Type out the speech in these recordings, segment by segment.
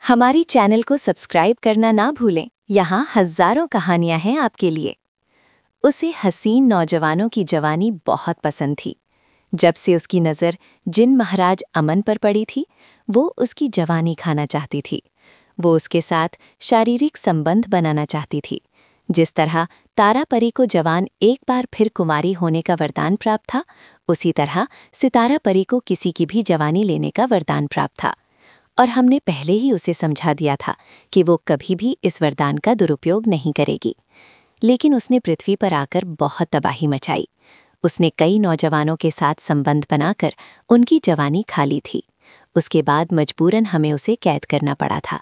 हमारी चैनल को सब्सक्राइब करना ना भूलें। यहाँ हजारों कहानियां हैं आपके लिए। उसे हसीन नौजवानों की जवानी बहुत पसंद थी। जब से उसकी नज़र जिन महाराज अमन पर पड़ी थी, वो उसकी जवानी खाना चाहती थी। वो उसके साथ शारीरिक संबंध बनाना चाहती थी। जिस तरह तारा परी को जवान एक बार फिर कुमारी होने का वरदान प्राप्त था, उसी तरह सितारा परी को किसी की भी जवानी लेने का वरदान प्राप्त था। और हमने पहले ही उसे समझा दिया था कि वो कभी भी इस वरदान का दुरुपयोग नहीं करेगी। लेकिन उसने पृथ्वी पर आकर बहुत तबाही मचाई। उसने कई नौजवानों के साथ संबंध बनाकर उनकी जवानी खा ली थी। उसके बाद मजबूरन हमें उसे कैद करना पड़ा था।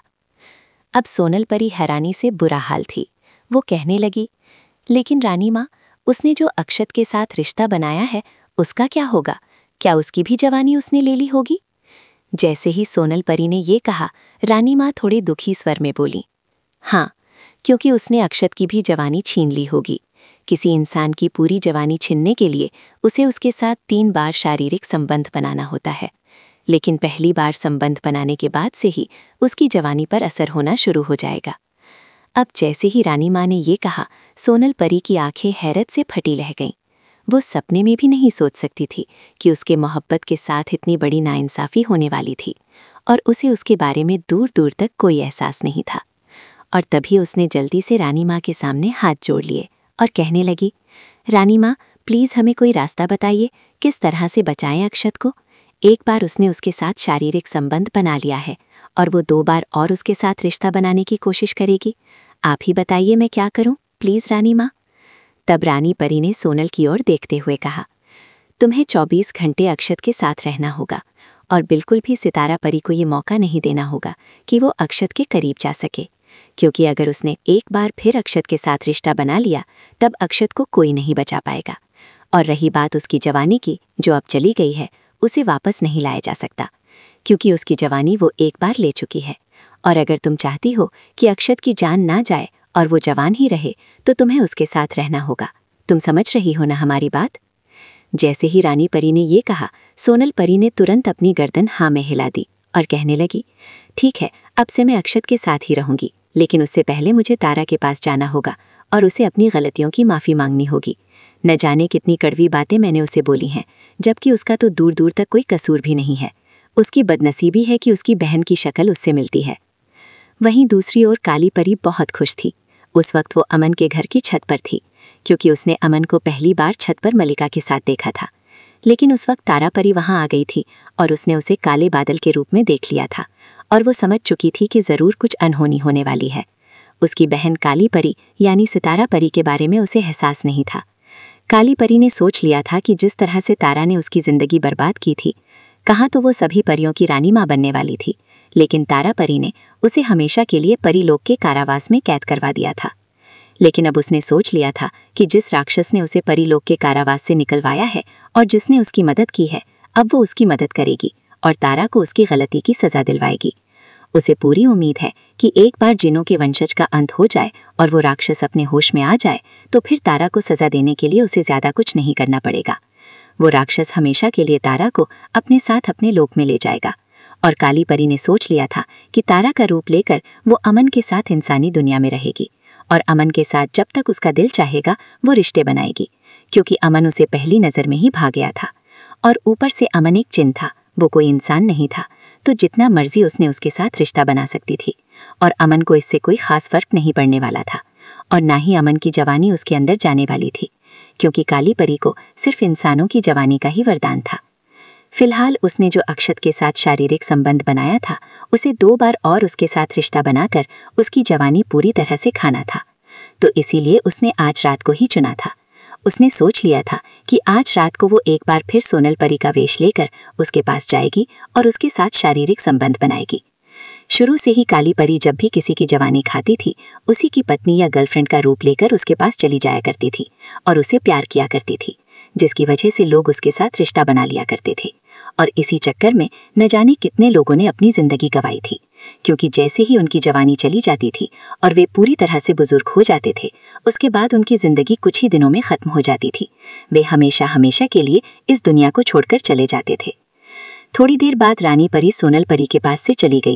अब सोनल परी हैरानी से बुरा हाल थी। वो कहने लगी, लेकिन रानी माँ, उसने जो अक्षत के साथ रिश्ता बनाया है, उसका क्या होगा? क्या उसकी भी जवानी उसने ले ली होगी? जैसे ही सोनल परी ने ये कहा, रानी माँ थोड़े दुखी स्वर में बोली, हाँ, क्योंकि उसने अक्षत की भी जवानी छीन ली होगी। किसी इंसान की पूरी जवानी छीनने के लिए उसे उसके साथ 3 बार शारीरिक संबंध बनाना होता है। लेकिन पहली बार संबंध बनाने के बाद से ही उसकी जवानी पर असर होना शुरू हो जाएगा। अब जैसे ही रानी माँ ने ये कहा, सोनल परी की आंखें हैरत से फटी रह गईं। वो सपने में भी नहीं सोच सकती थी कि उसके मोहब्बत के साथ इतनी बड़ी नाइंसाफ़ी होने वाली थी, और उसे उसके बारे में दूर दूर तक कोई एहसास नहीं था। और तभी उसने जल्दी से रानी माँ के सामने हाथ जोड़ लिए और कहने लगी, रानी माँ, प्लीज़ हमें कोई रास्ता बताइए, किस तरह से बचाएं अक्षत को। एक बार उसने उसके साथ शारीरिक संबंध बना लिया है और वो 2 बार और उसके साथ रिश्ता बनाने की कोशिश करेगी। आप ही बताइए मैं क्या करूं, प्लीज़ रानी माँ। तब रानी परी ने सोनल की ओर देखते हुए कहा, तुम्हें 24 घंटे अक्षत के साथ रहना होगा और बिल्कुल भी सितारा परी को ये मौका नहीं देना होगा कि वो अक्षत के करीब जा सके, क्योंकि अगर उसने एक बार फिर अक्षत के साथ रिश्ता बना लिया, तब अक्षत को कोई नहीं बचा पाएगा। और रही बात उसकी जवानी की, जो अब चली गई है, उसे वापस नहीं लाया जा सकता, क्योंकि उसकी जवानी वो एक बार ले चुकी है। और अगर तुम चाहती हो कि अक्षत की जान ना जाए और वो जवान ही रहे, तो तुम्हें उसके साथ रहना होगा। तुम समझ रही हो ना हमारी बात? जैसे ही रानी परी ने ये कहा, सोनल परी ने तुरंत अपनी गर्दन हाँ में हिला दी और कहने लगी, ठीक है, अब से मैं अक्षत के साथ ही रहूंगी, लेकिन उससे पहले मुझे तारा के पास जाना होगा और उसे अपनी गलतियों की माफ़ी मांगनी होगी। न जाने कितनी कड़वी बातें मैंने उसे बोली हैं, जबकि उसका तो दूर दूर तक कोई कसूर भी नहीं है। उसकी बदनसीबी है कि उसकी बहन की शक्ल उससे मिलती है। वहीं दूसरी ओर काली परी बहुत खुश थी। उस वक्त वो अमन के घर की छत पर थी, क्योंकि उसने अमन को पहली बार छत पर मलिका के साथ देखा था। लेकिन उस वक्त तारा परी वहां आ गई थी और उसने उसे काले बादल के रूप में देख लिया था, और वो समझ चुकी थी कि ज़रूर कुछ अनहोनी होने वाली है। उसकी बहन काली परी यानी सितारा परी के बारे में उसे एहसास नहीं था। काली परी ने सोच लिया था कि जिस तरह से तारा ने उसकी ज़िंदगी बर्बाद की थी, कहाँ तो वो सभी परियों की रानी माँ बनने वाली थी, लेकिन तारा परी ने उसे हमेशा के लिए परीलोक के कारावास में कैद करवा दिया था। लेकिन अब उसने सोच लिया था कि जिस राक्षस ने उसे परीलोक के कारावास से निकलवाया है और जिसने उसकी मदद की है, अब वो उसकी मदद करेगी और तारा को उसकी गलती की सज़ा दिलवाएगी। उसे पूरी उम्मीद है कि एक बार जिनों के वंशज का अंत हो जाए और वो राक्षस अपने होश में आ जाए, तो फिर तारा को सज़ा देने के लिए उसे ज़्यादा कुछ नहीं करना पड़ेगा। वो राक्षस हमेशा के लिए तारा को अपने साथ अपने लोक में ले जाएगा। और काली परी ने सोच लिया था कि तारा का रूप लेकर वो अमन के साथ इंसानी दुनिया में रहेगी और अमन के साथ जब तक उसका दिल चाहेगा वो रिश्ते बनाएगी, क्योंकि अमन उसे पहली नज़र में ही भाग गया था। और ऊपर से अमन एक जिन था, वो कोई इंसान नहीं था, तो जितना मर्जी उसने उसके साथ रिश्ता बना सकती थी और अमन को इससे कोई खास फर्क नहीं पड़ने वाला था। और ना ही अमन की जवानी उसके अंदर जाने वाली थी, क्योंकि काली परी को सिर्फ इंसानों की जवानी का ही वरदान था। फिलहाल उसने जो अक्षत के साथ शारीरिक संबंध बनाया था, उसे 2 बार और उसके साथ रिश्ता बनाकर उसकी जवानी पूरी तरह से खाना था। तो इसीलिए उसने आज रात को ही चुना था। उसने सोच लिया था कि आज रात को वो एक बार फिर सोनल परी का वेश लेकर उसके पास जाएगी और उसके साथ शारीरिक संबंध बनाएगी। शुरू से ही काली परी जब भी किसी की जवानी खाती थी, उसी की पत्नी या गर्लफ्रेंड का रूप लेकर उसके पास चली जाया करती थी और उसे प्यार किया करती थी, जिसकी वजह से लोग उसके साथ रिश्ता बना लिया करते थे। और इसी चक्कर में न जाने कितने लोगों ने अपनी जिंदगी गंवाई थी, क्योंकि जैसे ही उनकी जवानी चली जाती थी और वे पूरी तरह से बुजुर्ग हो जाते थे, उसके बाद उनकी जिंदगी कुछ ही दिनों में खत्म हो जाती थी। वे हमेशा हमेशा के लिए इस दुनिया को छोड़कर चले जाते थे। थोड़ी देर बाद रानी परी सोनल परी के पास से चली गई थी,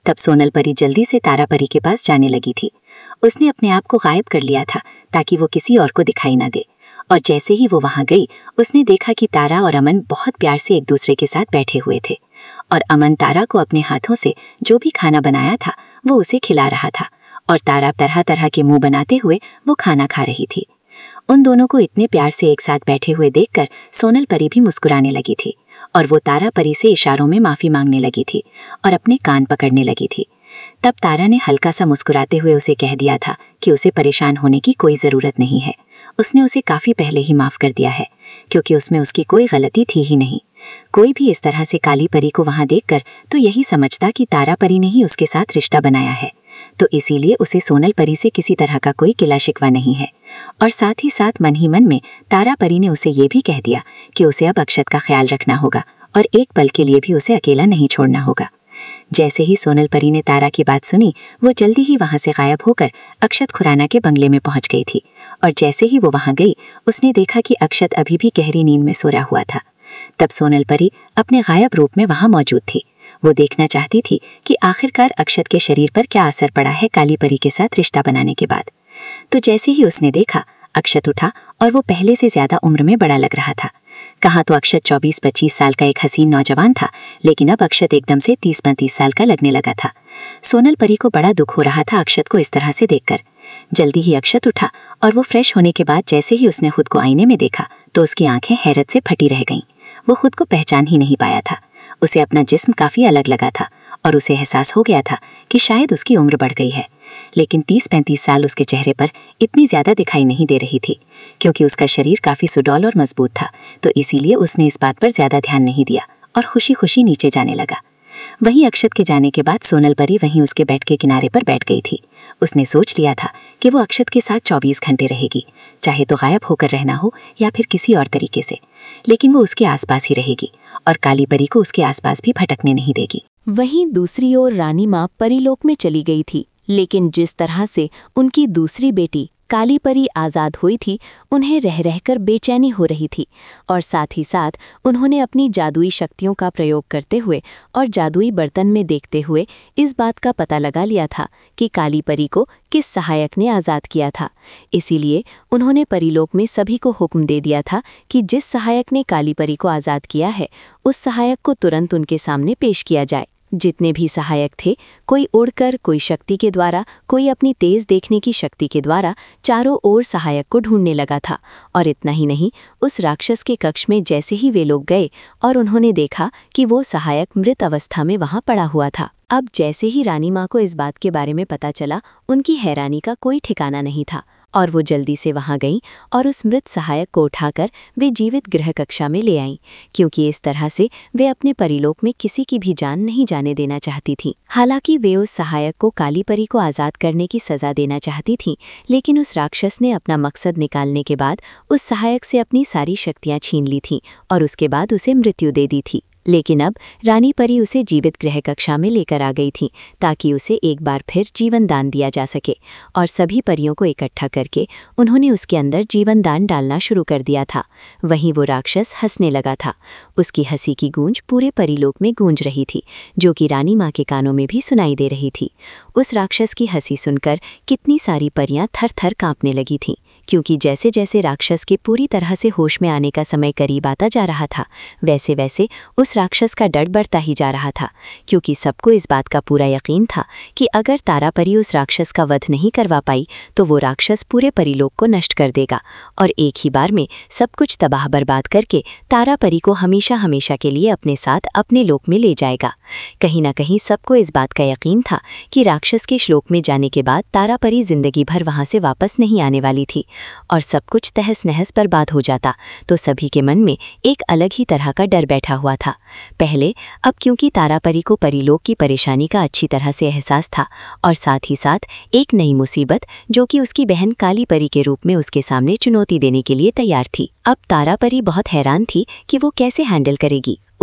तब सोनल परी जल्दी से तारा परी के पास जाने लगी थी। उसने अपने आप को गायब कर लिया था ताकि वो किसी और को दिखाई ना दे। और जैसे ही वो वहां गई, उसने देखा कि तारा और अमन बहुत प्यार से एक दूसरे के साथ बैठे हुए थे और अमन तारा को अपने हाथों से जो भी खाना बनाया था वो उसे खिला रहा था और तारा तरह तरह के मुंह बनाते हुए वो खाना खा रही थी। उन दोनों को इतने प्यार से एक साथ बैठे हुए देखकर सोनल परी भी मुस्कुराने लगी थी और वो तारा परी से इशारों में माफी मांगने लगी थी और अपने कान पकड़ने लगी थी। तब तारा ने हल्का सा मुस्कुराते हुए उसे कह दिया था कि उसे परेशान होने की कोई ज़रूरत नहीं है। उसने उसे काफ़ी पहले ही माफ़ कर दिया है क्योंकि उसमें उसकी कोई गलती थी ही नहीं। कोई भी इस तरह से काली परी को वहाँ देखकर तो यही समझता कि तारा परी ने ही उसके साथ रिश्ता बनाया है, तो इसीलिए उसे सोनल परी से किसी तरह का कोई गिला शिकवा नहीं है। और साथ ही साथ मन ही मन में तारा परी ने उसे ये भी कह दिया कि उसे अब अक्षत का ख्याल रखना होगा और एक पल के लिए भी उसे अकेला नहीं छोड़ना होगा। जैसे ही सोनल परी ने तारा की बात सुनी, वो जल्दी ही वहां से गायब होकर अक्षत खुराना के बंगले में पहुंच गई थी। और जैसे ही वो वहां गई, उसने देखा कि अक्षत अभी भी गहरी नींद में सोया हुआ था। तब सोनल परी अपने गायब रूप में वहां मौजूद थी। वो देखना चाहती थी कि आखिरकार अक्षत के शरीर पर क्या असर पड़ा है काली परी के साथ रिश्ता बनाने के बाद। तो जैसे ही उसने देखा, अक्षत उठा और वो पहले से ज्यादा उम्र में बड़ा लग रहा था। कहाँ तो अक्षत 24-25 साल का एक हसीन नौजवान था, लेकिन अब अक्षत एकदम से 30-35 साल का लगने लगा था। सोनल परी को बड़ा दुख हो रहा था अक्षत को इस तरह से देखकर। जल्दी ही अक्षत उठा और वो फ्रेश होने के बाद जैसे ही उसने खुद को आईने में देखा तो उसकी आंखें हैरत से फटी रह गईं। वो खुद को पहचान ही नहीं पाया था। उसे अपना जिस्म काफ़ी अलग लगा था और उसे एहसास हो गया था कि शायद उसकी उम्र बढ़ गई है। लेकिन 30-35 साल उसके चेहरे पर इतनी ज़्यादा दिखाई नहीं दे रही थी क्योंकि उसका शरीर काफ़ी सुडौल और मजबूत था, तो इसीलिए उसने इस बात पर ज़्यादा ध्यान नहीं दिया और खुशी खुशी नीचे जाने लगा। वहीं अक्षत के जाने के बाद सोनल परी वहीं उसके बेड के किनारे पर बैठ गई थी। उसने सोच लिया था कि वो अक्षत के साथ 24 घंटे रहेगी, चाहे तो गायब होकर रहना हो या फिर किसी और तरीके से, लेकिन वो उसके आसपास ही रहेगी और काली परी को उसके आसपास भी भटकने नहीं देगी। वहीं दूसरी ओर रानी माँ परीलोक में चली गई थी, लेकिन जिस तरह से उनकी दूसरी बेटी काली परी आज़ाद हुई थी, उन्हें रह रहकर बेचैनी हो रही थी और साथ ही साथ उन्होंने अपनी जादुई शक्तियों का प्रयोग करते हुए और जादुई बर्तन में देखते हुए इस बात का पता लगा लिया था कि काली परी को किस सहायक ने आज़ाद किया था। इसीलिए उन्होंने परीलोक में सभी को हुक्म दे दिया था कि जिस सहायक ने काली परी को आज़ाद किया है, उस सहायक को तुरंत उनके सामने पेश किया जाए। जितने भी सहायक थे, कोई उड़कर, कोई शक्ति के द्वारा, कोई अपनी तेज देखने की शक्ति के द्वारा चारों ओर सहायक को ढूंढने लगा था। और इतना ही नहीं, उस राक्षस के कक्ष में जैसे ही वे लोग गए और उन्होंने देखा कि वो सहायक मृत अवस्था में वहां पड़ा हुआ था। अब जैसे ही रानी माँ को इस बात के बारे में पता चला, उनकी हैरानी का कोई ठिकाना नहीं था और वो जल्दी से वहां गईं और उस मृत सहायक को उठाकर वे जीवित गृह कक्षा में ले आईं, क्योंकि इस तरह से वे अपने परीलोक में किसी की भी जान नहीं जाने देना चाहती थीं। हालांकि वे उस सहायक को काली परी को आज़ाद करने की सज़ा देना चाहती थीं, लेकिन उस राक्षस ने अपना मकसद निकालने के बाद उस सहायक से अपनी सारी शक्तियाँ छीन ली थीं और उसके बाद उसे मृत्यु दे दी थी। लेकिन अब रानी परी उसे जीवित गृह कक्षा में लेकर आ गई थी ताकि उसे एक बार फिर जीवन दान दिया जा सके, और सभी परियों को इकट्ठा करके उन्होंने उसके अंदर जीवन दान डालना शुरू कर दिया था। वहीं वो राक्षस हंसने लगा था। उसकी हंसी की गूंज पूरे परीलोक में गूंज रही थी, जो कि रानी माँ के कानों में भी सुनाई दे रही थी। उस राक्षस की हंसी सुनकर कितनी सारी परियां थर थर कांपने लगी थीं, क्योंकि जैसे जैसे राक्षस के पूरी तरह से होश में आने का समय करीब आता जा रहा था, वैसे वैसे उस राक्षस का डर बढ़ता ही जा रहा था, क्योंकि सबको इस बात का पूरा यकीन था कि अगर तारा परी उस राक्षस का वध नहीं करवा पाई तो वो राक्षस पूरे परीलोक को नष्ट कर देगा और एक ही बार में सब कुछ तबाह बर्बाद करके तारा परी को हमेशा हमेशा के लिए अपने साथ अपने लोक में ले जाएगा। कहीं ना कहीं सबको इस बात का यकीन था कि राक्षस के श्लोक में जाने के बाद तारा परी जिंदगी भर वहां से वापस नहीं आने वाली थी और सब कुछ तहस नहस बर्बाद हो जाता। तो सभी के मन में एक अलग ही तरह का डर बैठा हुआ था। पहले, अब क्योंकि तारा परी को परीलोक की परेशानी का अच्छी तरह से एहसास था और साथ ही साथ एक नई मुसीबत जो कि उसकी बहन काली परी के रूप में उसके सामने चुनौती देने के लिए तैयार थी। अब तारा परी बहुत हैरान थी कि वो कैसे हैंडल करेगी।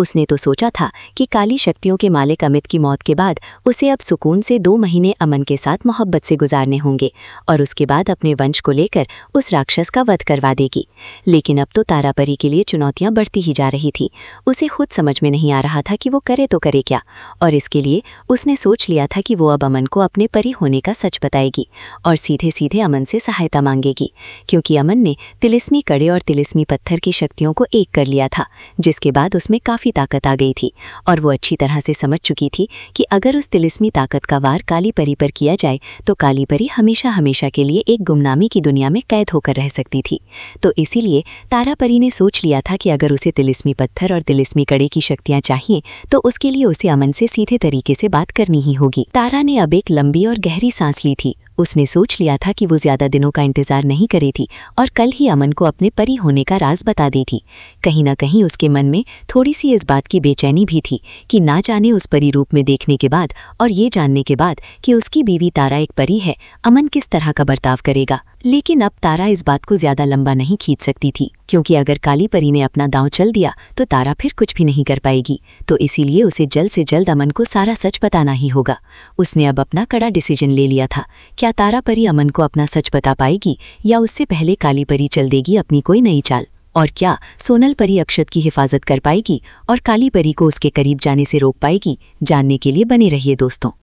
उसने तो सोचा था कि काली शक्तियों के मालिक अमित की मौत के बाद उसे अब सुकून से 2 महीने अमन के साथ मोहब्बत से गुजारने होंगे और उसके बाद अपने वंश को लेकर उस राक्षस का वध करवा देगी। लेकिन अब तो तारा परी के लिए चुनौतियां बढ़ती ही जा रही थी। उसे खुद समझ में नहीं आ रहा था कि वो करे तो करे क्या, और इसके लिए उसने सोच लिया था कि वो अब अमन को अपने परी होने का सच बताएगी और सीधे सीधे अमन से सहायता मांगेगी, क्योंकि अमन ने तिलिस्मी कड़े और तिलिस्मी पत्थर की शक्तियों को एक कर लिया था, जिसके बाद उसमें काफ़ी ताकत आ गई थी और वो अच्छी तरह से समझ चुकी थी कि अगर उस तिलिस्मी ताकत का वार काली परी पर किया जाए तो काली परी हमेशा हमेशा के लिए एक गुमनामी की दुनिया में कैद होकर रह सकती थी। तो इसीलिए तारा परी ने सोच लिया था कि अगर उसे तिलिस्मी पत्थर और तिलिस्मी कड़े की शक्तियां चाहिए तो उसके लिए उसे अमन से सीधे तरीके से बात करनी ही होगी। तारा ने अब एक लंबी और गहरी सांस ली थी। उसने सोच लिया था कि वो ज्यादा दिनों का इंतजार नहीं करी थी और कल ही अमन को अपने परी होने का राज बता दी थी। कहीं ना कहीं उसके मन में थोड़ी सी इस बात की बेचैनी भी थी कि ना जाने उस परी रूप में देखने के बाद और ये जानने के बाद कि उसकी बीवी तारा एक परी है, अमन किस तरह का बर्ताव करेगा। लेकिन अब तारा इस बात को ज्यादा लंबा नहीं खींच सकती थी, क्योंकि अगर काली परी ने अपना दांव चल दिया तो तारा फिर कुछ भी नहीं कर पाएगी। तो इसीलिए उसे जल्द से जल्द अमन को सारा सच बताना ही होगा। उसने अब अपना कड़ा डिसीजन ले लिया था। क्या तारा परी अमन को अपना सच बता पाएगी या उससे पहले काली परी चल देगी अपनी कोई नई चाल? और क्या सोनल परी अक्षत की हिफाजत कर पाएगी और काली परी को उसके करीब जाने से रोक पाएगी? जानने के लिए बने रहिए दोस्तों।